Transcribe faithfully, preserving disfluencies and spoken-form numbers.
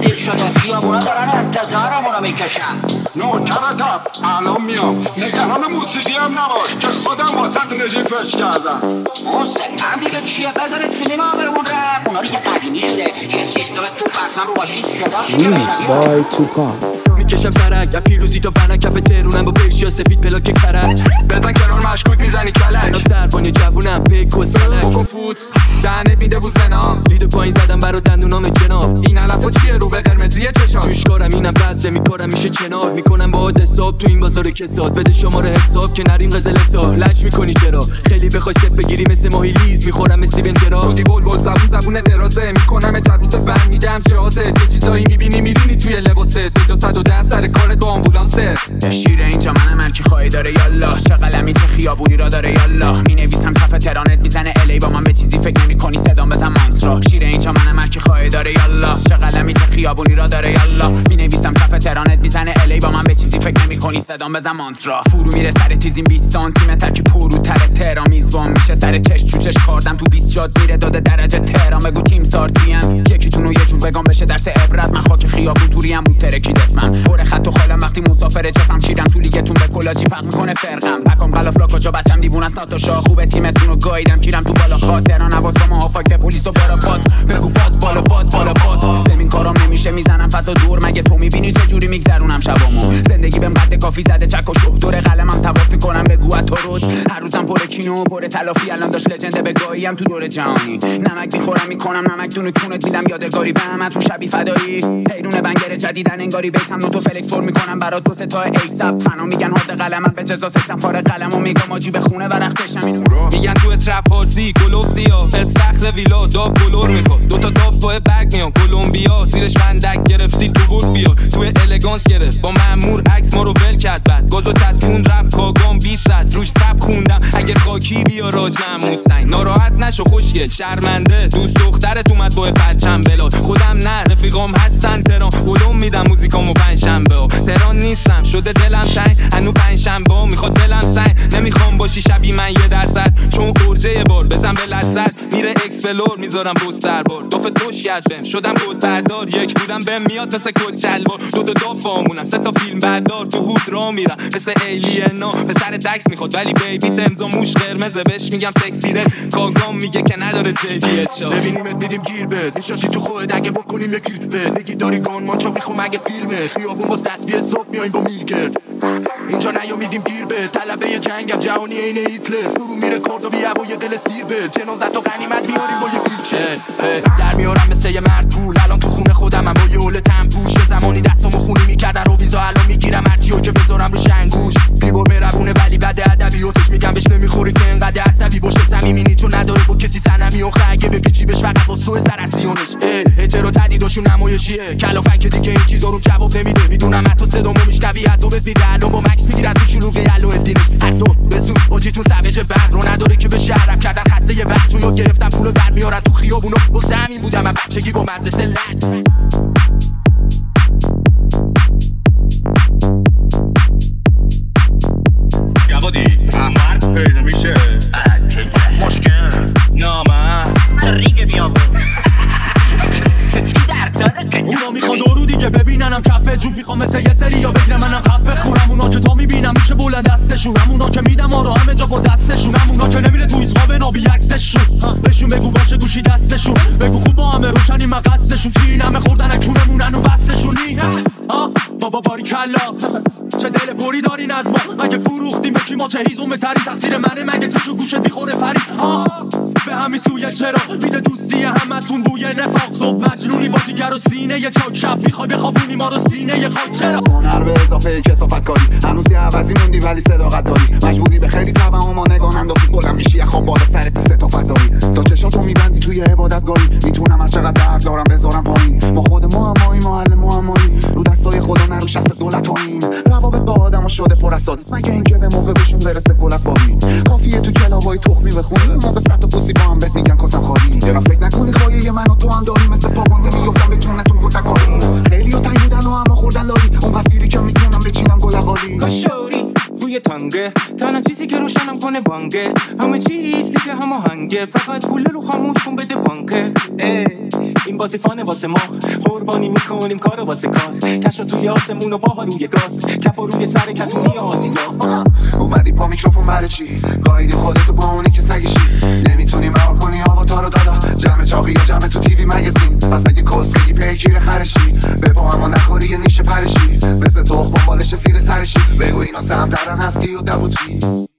دیر شده، خیابونا دارن انتظارمونو میکشن. نوکرتم الان میام، نگران موسیقی هم نباش که خودم واسط ردیفش کردم. موسیقی دیگه چیه؟ بذارید سینما بمونه. اونا دیگه قدیمی شده، یه سیستم تو اصلا رو باشید صداش Remix by Tukan. میکشم سرک یا پیروزی تا فنک کف ترونم با پیشی سفید پلاک کرج. بزن کنار مشکوک میزنی کلک. جناب سرفانی جوونم پیک و سلک بکن فوت دهنت میده بو سنا. لیدو پایین زدم برا دندونام جناب. این علفا چیه رو به قرمزیه چشام؟ توش کارم اینم بسته میکارم میشه چنار. میکنم با عاد حساب تو این بازار کساد. بده شماره حساب که نریم قزل حساب. لش میکنی چرا خیلی بخوای صف بگیری مثل ماهی لیز. میخورم مثل بنجرا شدی بلبل زبون زبون درازه. میکنم تبوس بند میدم شازه. تو چیزایی میبینی میدونی توی لباسه. تو صد و ده سر کار تو آمبولانسه. شیر اینجا منم هر کی خواهی داره یالا. چه قلمی چه خیابونی را داره یالا. مینویسم کف ترانت میزنه الی با من به چیزی فکر نمی‌کنی صدام بزن مانترا. شیر اینجا منم هر کی خواهی داره یالا. چه قلمی چه خیابونی را داره یالا. مینویسم کف ترانت میزنه الی با من به چیزی فکر نمی‌کنی صدام بزن مانترا. فرو میره سر تیزیم بیست سانتی متر که پروتر تهران میزبان میشه. سر چش چوچش کاردم تو بیست جاد میره داده درجه تهران. بگو تیم سارتیم یکیتونو یه جور بگم بشه درس عبرت. من خاک خیابون توریم بود ترکید اسمم. پر خط و خالم وقتی مسافر جسم شیرم تو لیگتون به کلاجی فرق میکنه فرقم. پکام غلافلا کجا بچم دیوونه است ناتاشا. خوبه تیمتون رو گاییدم کیرم تو بالا خاطران نواز با ما فاک پلیس و برا باز. بگو باز بالا باز بالا باز. زمین کارام نمیشه میزنم فضا دور. مگه تو میبینی چه جوری میگذرونم شبامو؟ زندگی بهم قد کافی زده چک و شوق. دور قلمم توافی کنم بگو تو رود. هر روزم پر کینو پر تلافی. الان داش لجند بگاهیم تو دور جهانی. نمک میخورم میکنم نمک دونه کونت میدم یادگاری به همه تو شبی فدایی. حیرون بنگر جدیدن انگاری بیسم نوتو فلکس پر میکنم برات دو سه تا ایساب. فنا میگن هارد قلمم به جزا سکسم فارغ قلمو میگم آجی به خونه ورختشم اینو. میگن تو ترپ فارسی گلفتی ها استخر ویلا داو کلور میخواد. دو تا داف با برگ میان کلمبیا. زیرش فندک گرفتی تو بود بیا. تو الگانس گرفت با مأمور عکس ما رو ول کرد. بعد گازو چسبون رفت کاگام بیست صد روش تپ خوندم. اگه خاکی بیا راج محمود سنگ. ناراحت نشو خوشگل شرمنده. دوست دخترت اومد با پرچم بلاد. خودم نه رفیقام هستن تهران. گلم میدم موزیکامو پنجشنبه. تهران نیستم شده دلم تنگ. هنو پنجشنبه میخواد دلم سنگ. نمیخوام باشی شبی من یه درصد. چون ارجه یه بار بزن به لحظت. میره اکسپلور میذارم بستر بار. دوف دوش یاد بهم شدم گود بردار. یک بودم بهم میاد مثل کد چلوار. دو تا دافامونن سه تا فیلم بردار. تو هود را میرم مثل ایلینا. پسر دکس میخواد ولی بیبی تمزا موش قرمزه. بهش میگم سکسی رد. کاگام میگه که نداره جی دی اچ شا. ببینیمت دیدیم گیر بد. نشاشی تو خودت اگه بکنیم یه گیر بد. نگی داری گان مانچا میخوام اگه فیلمه. خیابون باز تصویه صبح میایم با میلگرد. اینجا نیامیدیم گیر بد. طلبه جنگم جهانی عین هیتلر. فرو میره کاردو بیا با یه دل سیر بد. جنازت و غنیمت میاریم با یه فیلچر. در میارم مثل یه مرد پول. الان تو خونه خودم هم با یه هول تنپوش. یه زمانی دستامو خونی میکردن رو ویزا. الان میگیرم هرچیو که بذارم رو شنگوش. بیبور مهربونه ولی بد ادبیاتش میگم بهش نمیخوره که انقدر عصبی باشه. صمیمی چون نداره با کسی صنمی و اگه بپیچی بهش فقط با سوء ضرر زیونش. اعتراض تدیداشون نمایشیه. کلافن که دیگه این چیزا رو جواب نمیده. میدونم حتی صدامو میشنوی عذابت میده. الان با مکس میگیرن تو شلوغی علو الدینش. حتی بزود اوجیتون سوجه بعد رو نداره که به شهرم کردن خسته یه وقت. چون یاد گرفتم پولو در میارن تو خیابونا. واسه همین بودم من بچگی با مدرسه لج. یوادی مرد پیدا میشه. مشکل نامه ریگ بیابون اونا میخوان دورو دیگه ببیننم کفه جون. میخوام مثل یه سری یا بگیرم منم خفه خونم. اونا که تا میبینم میشه بلند دستشون. همونا که میدم آرا همه جا با دستشون. همونا که نمیره تو ایزقا به نابی عکسشون. بهشون بگو باشه گوشی دستشون. بگو خوب با همه روشنی من قصدشون. چی این همه خوردن کونمونن و بستشونی. بابا باری کلا چه دل پری دارین از ما. مگه فروختیم به کی ما چه هیزم تری. تقصیر منه مگه چه چو گوشت بیخوره فرید. به همین سویه چرا میده دوستی همتون بوی نفاق. صبح مجنونی با جیگر و سینه یه چاک. شب میخوای بخوابونی ما رو سینه یه خاک. چرا هنر به اضافه کثافت کاری. هنوز یه عوضی موندی ولی صداقت داری. مجبوری به خیلی توهم و نگاه اندازی. بلند میشی یه خواب بالا سرت سه تا فضایی. تا چشاتو میبندی توی عبادتگاهی. میتونم هر چقدر درد دارم بذارم پایین. ما خود معمایی محل معمایی. رو دستای خدا نرو شست دولتاییم. روابط با آدمو شده پر از سادیس. مگه اینکه به موقع بهشون برسه گل از بابی. کافیه تو کلاوای تخمی بخونی. موقع صد تا پوسی با هم بهت میگن کاسم خالی. چرا فکر نکنی خواهی من و تو هم داری. مثل پاگونده میافتم به جونتون گوتکاری. خیلیو تنگ بودن و اما خوردن داری. اون قفیری که میتونم بچینم گل قالی. کاشوری روی تانگه تنها چیزی که روشنم کنه بانگه. همه چیز دیگه هماهنگه. فقط پول رو خاموش کن بده بانکه. این بازی فانه واسه ما قربانی میکنیم کارو واسه کار کشو توی آسمون و باها روی گاز کپ و روی سر کتونی آدیداس. اومدی پا میکروفون برای چی؟ گاهیدی خودتو با اونی که سگشی نمیتونی مهار کنی آقا رو دادا جمع چاقی یا جمع تو تیوی مگزین پس اگه کس بگی پیکیر خرشی به پا اما نخوری یه نیشه پرشی مثل تخم بالش سیر سرشی بگو اینا سهم درن هستی و دبوتی